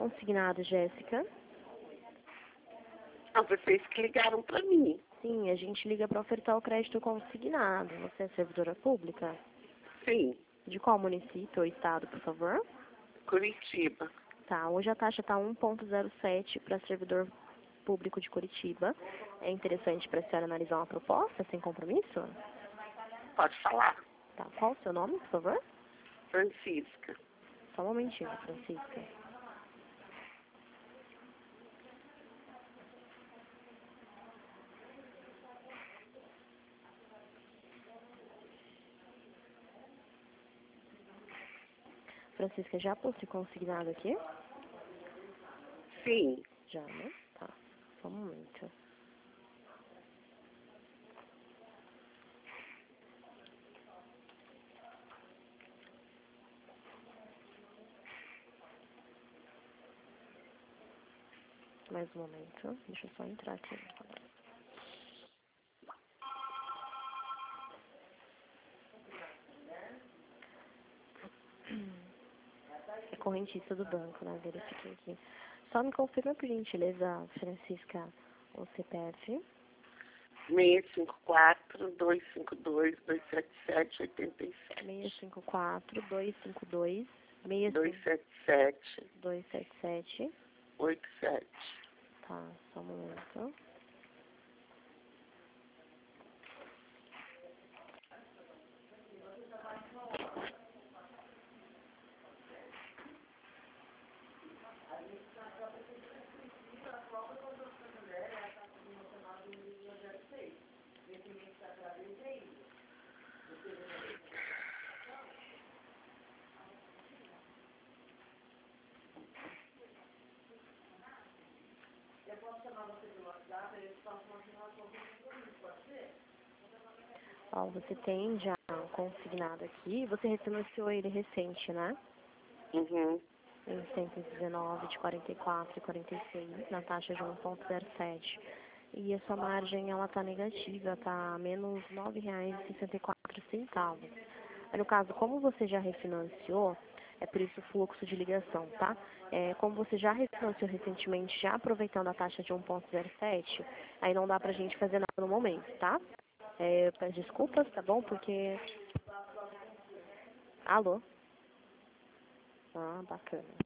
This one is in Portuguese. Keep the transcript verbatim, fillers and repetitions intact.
consignado, Jéssica? Ah, vocês que ligaram pra mim. Sim, a gente liga para ofertar o crédito consignado. Você é servidora pública? Sim, De qual município ou estado, por favor? Curitiba. Tá, hoje a taxa está um ponto zero sete para servidor público de Curitiba. É interessante para a senhora analisar uma proposta sem compromisso? Pode falar. Tá, qual o seu nome, por favor? Francisca. Só um momentinho, Francisca. Francisca, já possui consignado aqui? Sim. Já, né? Tá, só um momento. Mais um momento, deixa eu só entrar aqui. É correntista do banco, né? Verifiquei aqui. Só me confirma, por gentileza, Francisca, o C P F. seis cinco quatro, dois cinco dois, dois sete sete, oito sete. seis cinco quatro, dois cinco dois, dois sete sete, dois sete sete. oito sete. Tá, só um momento. Ó, você tem já consignado aqui, você refinanciou ele recente, né? Uhum. Em cento e dezenove, de quarenta e quatro e quarenta e seis, na taxa de um ponto zero sete. E a sua margem, ela tá negativa, tá menos nove reais e sessenta e quatro centavos. Aí, no caso, como você já refinanciou, é por isso o fluxo de ligação, tá? É, como você já refinanciou recentemente, já aproveitando a taxa de um ponto zero sete, aí não dá pra gente fazer nada no momento, tá? É, eu peço desculpas, tá bom? Porque... Alô? Ah, bacana.